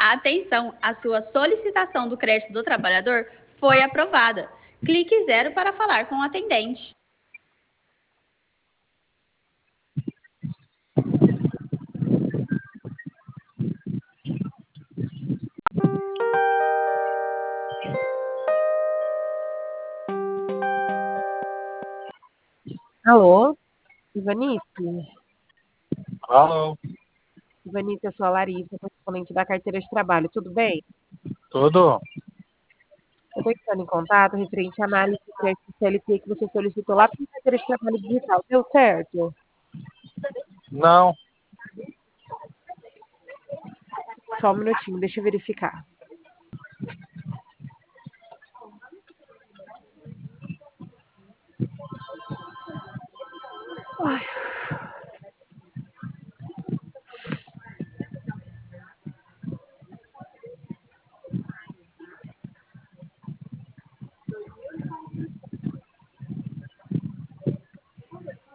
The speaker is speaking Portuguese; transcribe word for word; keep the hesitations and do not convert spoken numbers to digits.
Atenção, a sua solicitação do crédito do trabalhador foi aprovada. Clique zero para falar com o atendente. Alô, Ivanice? Alô, Ivanice, eu sou a Larissa, correspondente da carteira de trabalho, tudo bem? tudo? Eu estou entrando em contato referente à análise do crédito C L T que você solicitou lá para a carteira de trabalho digital, deu certo? Não, Só um minutinho, deixa eu verificar.